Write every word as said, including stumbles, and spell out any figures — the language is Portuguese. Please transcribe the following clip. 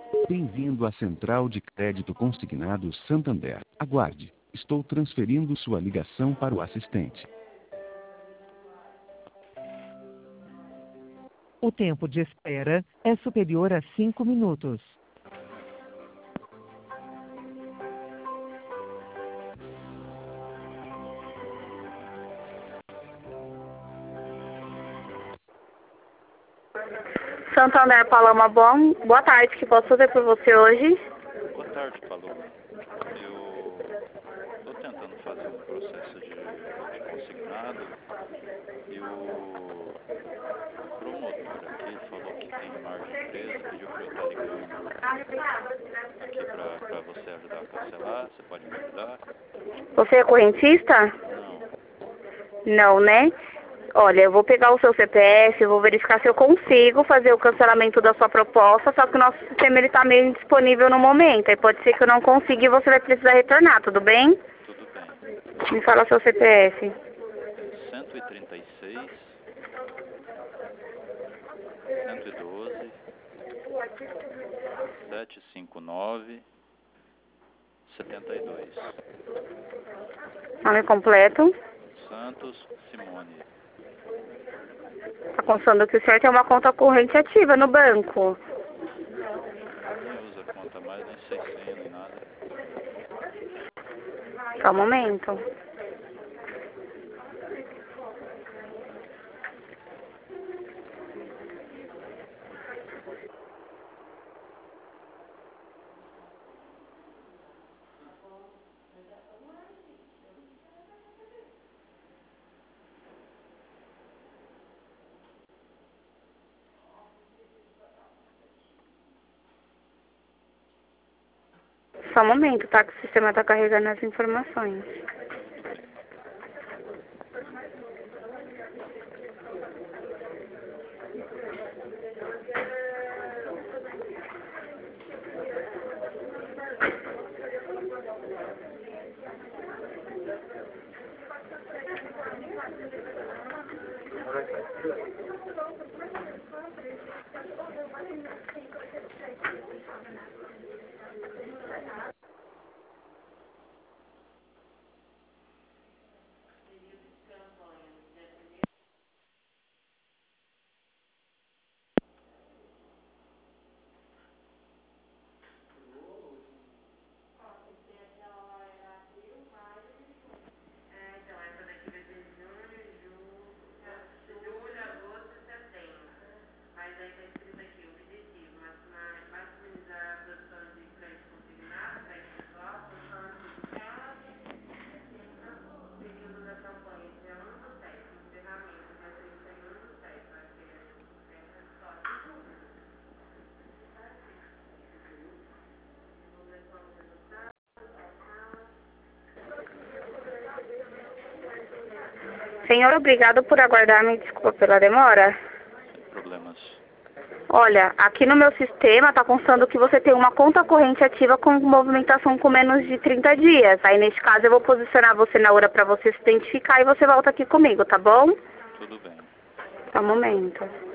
Bem-vindo à Central de Crédito Consignado Santander. Aguarde. Estou transferindo sua ligação para o assistente. O tempo de espera é superior a cinco minutos. Santander Paloma, bom, boa tarde, que posso fazer por você hoje? Boa tarde, Paloma. Eu estou tentando fazer um processo de, de consignado e o promotor aqui falou que tem margem presa, pediu para eu estar ligando aqui para você ajudar a cancelar. Você pode me ajudar? Você é correntista? Não. Não, né? Olha, eu vou pegar o seu C P F, eu vou verificar se eu consigo fazer o cancelamento da sua proposta, só que o nosso sistema ele tá meio indisponível no momento. Aí pode ser que eu não consiga e você vai precisar retornar, tudo bem? Tudo bem. Me fala seu C P F. cento e trinta e seis, cento e doze, setecentos e cinquenta e nove, setenta e dois. Nome completo. Santos Simone. Tá constando que o senhor tem uma conta corrente ativa no banco. Nem usa conta mais, nem sei senha, nem nada. Só um momento. Só um momento, tá? Que o sistema tá carregando as informações. Senhor, obrigado por aguardar, me desculpa pela demora. Sem problemas. Olha, aqui no meu sistema está constando que você tem uma conta corrente ativa com movimentação com menos de trinta dias. Aí, neste caso, eu vou posicionar você na hora para você se identificar e você volta aqui comigo, tá bom? Tudo bem. Só um momento.